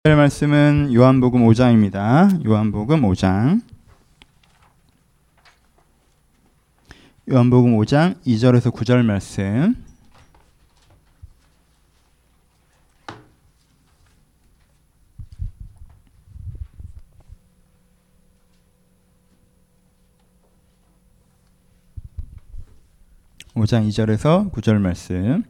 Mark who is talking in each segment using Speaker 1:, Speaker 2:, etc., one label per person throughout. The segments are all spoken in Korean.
Speaker 1: 할 말씀은 요한복음 5장입니다. 요한복음 5장 2절에서 9절 말씀. (5장) 2절에서 9절 말씀.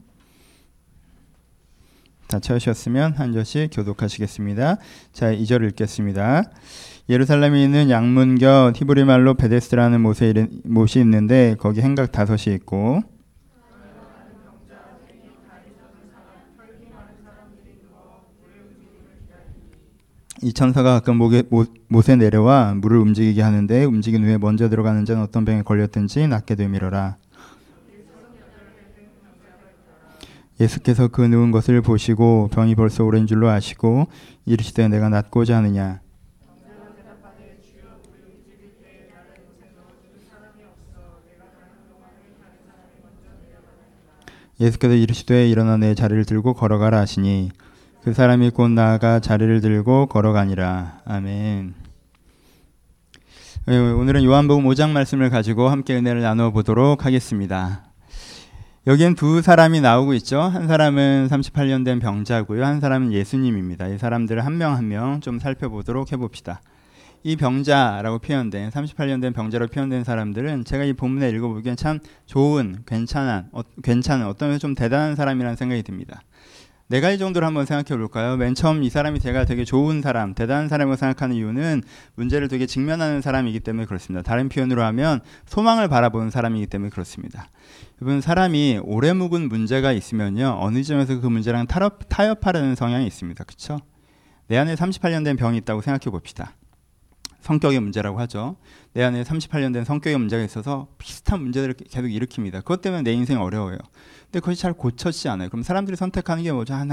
Speaker 1: 다 찾으셨으면 한 절씩 교독하시겠습니다. 자, 2절 읽겠습니다. 예루살렘에 있는 양문곁 히브리 말로 베데스라는 못이 있는데 거기 행각 5이 있고 이 천사가 가끔 못에 내려와 물을 움직이게 하는데 움직인 후에 먼저 들어가는 자는 어떤 병에 걸렸든지 낫게 되밀어라. 예수께서 그 누운 것을 보시고 병이 벌써 오랜 줄로 아시고 이르시되 내가 낫고자 하느냐. 예수께서 이르시되 일어나 내 자리를 들고 걸어가라 하시니 그 사람이 곧 나아가 자리를 들고 걸어가니라. 아멘. 오늘은 요한복음 5장 말씀을 가지고 함께 은혜를 나누어 보도록 하겠습니다. 여기엔 두 사람이 나오고 있죠. 한 사람은 38년 된 병자고요. 한 사람은 예수님입니다. 이 사람들을 한 명 한 명 좀 살펴보도록 해봅시다. 이 병자라고 표현된 38년 된 병자로 표현된 사람들은 제가 이 본문에 읽어보기엔 참 좋은, 괜찮은 어떤 면에서 좀 대단한 사람이라는 생각이 듭니다. 네 가지 정도로 한번 생각해 볼까요? 맨 처음 이 사람이 제가 되게 좋은 사람, 대단한 사람이라고 생각하는 이유는 문제를 되게 직면하는 사람이기 때문에 그렇습니다. 다른 표현으로 하면 소망을 바라보는 사람이기 때문에 그렇습니다. 여러분, 사람이 오래 묵은 문제가 있으면요, 어느 점에서 그 문제랑 타협하려는 성향이 있습니다. 그렇죠? 내 안에 38년 된 병이 있다고 생각해 봅시다. 성격의 문제라고 하죠. 내 안에 38년 된 성격의 문제가 있어서 비슷한 문제들을 계속 일으킵니다. 그것 때문에 내 인생이 어려워요. 근데 그것이 잘 고쳐지지 않아요. 그럼 사람들이 선택하는 게 뭐죠?